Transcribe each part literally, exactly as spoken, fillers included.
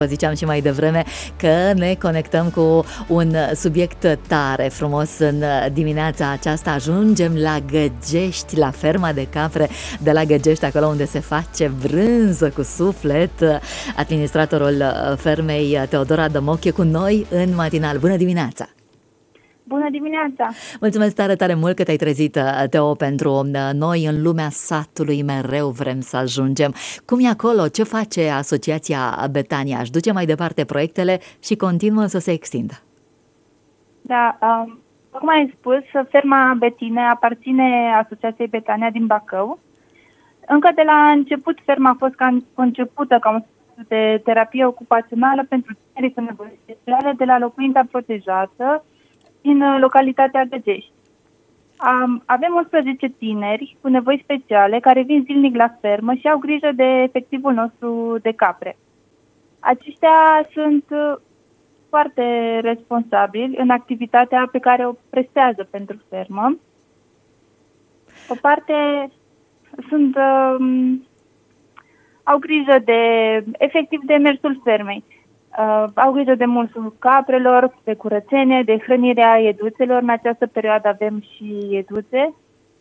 Ziceam și mai devreme că ne conectăm cu un subiect tare frumos în dimineața aceasta. Ajungem la Găgești, la ferma de capre de la Găgești, acolo unde se face brânză cu suflet. Administratorul fermei, Teodora Dămoc, e cu noi în matinal. Bună dimineața! Bună dimineața! Mulțumesc tare, tare mult că te-ai trezit, Teo, pentru noi în lumea satului. Mereu vrem să ajungem. Cum e acolo? Ce face Asociația Betania? Își duce mai departe proiectele și continuă să se extindă. Da, um, cum ai spus, ferma Betine aparține Asociației Betania din Bacău. Încă de la început, ferma a fost concepută ca un spațiu de terapie ocupațională pentru tinerii cu nevoi speciale de la locuința protejată din localitatea Găgești. Avem unsprezece tineri cu nevoi speciale care vin zilnic la fermă și au grijă de efectivul nostru de capre. Aceștia sunt foarte responsabili în activitatea pe care o prestează pentru fermă. O parte sunt, um, au grijă de efectiv de mersul fermei. Uh, au grijă de mulțul caprelor, de curățenie, de hrănirea eduțelor. În această perioadă avem și eduțe.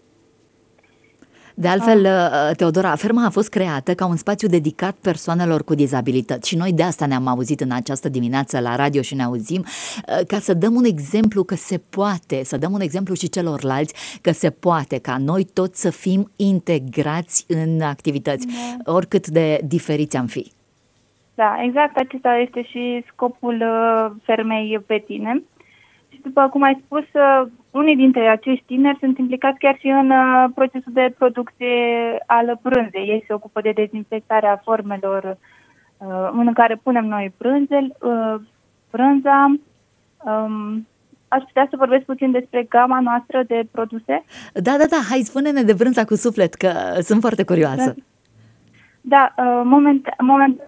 De altfel, Teodora, ferma a fost creată ca un spațiu dedicat persoanelor cu dizabilități și noi de asta ne-am auzit în această dimineață la radio și ne auzim, ca să dăm un exemplu că se poate, să dăm un exemplu și celorlalți că se poate, ca noi toți să fim integrați în activități, da, oricât de diferiți am fi. Da, exact, acesta este și scopul uh, fermei Betine. Și după cum ai spus, uh, unii dintre acești tineri sunt implicați chiar și în uh, procesul de producție al brânzei. Ei se ocupă de dezinfectarea formelor uh, în care punem noi brânzel, uh, brânza. Um, aș putea să vorbesc puțin despre gama noastră de produse? Da, da, da, hai, spune-ne de brânza cu suflet, că sunt foarte curioasă. Da, uh, moment, moment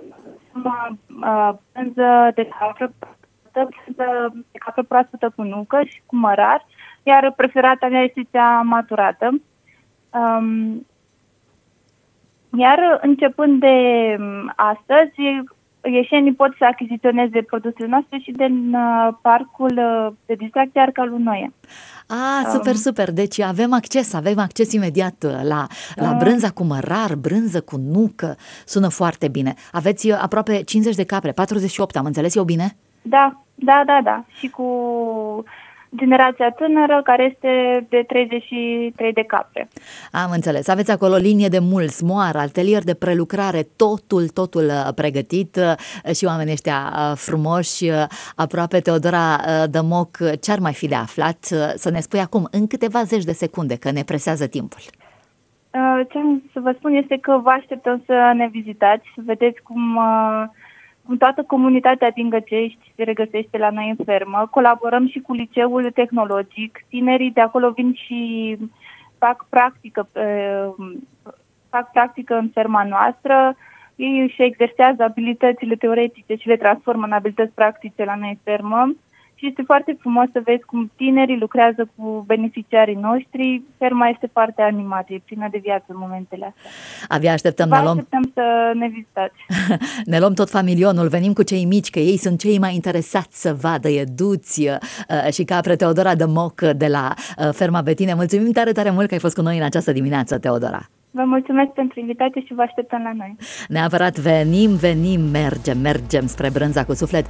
brânză de capră, brânză de capră proaspătă cu nucă și cu mărar, iar preferata mea este cea maturată. Um, iar începând de astăzi, ieșenii pot să achiziționeze produsele noastre și din uh, parcul de distracție Arca lui Noe. Ah, super, super. Deci avem acces, avem acces imediat la, la brânza cu mărar, brânză cu nucă. Sună foarte bine. Aveți aproape cincizeci de capre, patruzeci și opt, am înțeles eu bine? Da, da, da, da. Și cu generația tânără, care este de treizeci și trei de capre. Am înțeles. Aveți acolo linie de mulți, moară, atelier de prelucrare, totul, totul pregătit și oamenii ăștia frumoși. Aproape, Teodora Dămoc, ce-ar mai fi de aflat? Să ne spui acum, în câteva zeci de secunde, că ne presează timpul. Ce am să vă spun este că vă așteptăm să ne vizitați, să vedeți cum... cum toată comunitatea din Găgești se regăsește la noi în fermă. Colaborăm și cu liceul tehnologic. Tinerii de acolo vin și fac practică, fac practică în ferma noastră. Ei își exersează abilitățile teoretice și le transformă în abilități practice la noi în fermă. Și este foarte frumos să vezi cum tinerii lucrează cu beneficiarii noștri. Ferma este foarte animată, e plină de viață în momentele astea. Abia așteptăm, Vă ne luăm... așteptăm să ne vizitați. Ne luăm tot familionul, venim cu cei mici, că ei sunt cei mai interesați să vadă eduți și capre. Teodora Dămoc de la ferma Betine. Mulțumim tare, tare mult că ai fost cu noi în această dimineață, Teodora. Vă mulțumesc pentru invitație și vă așteptăm la noi. Neapărat venim, venim, mergem, mergem spre brânza cu suflet.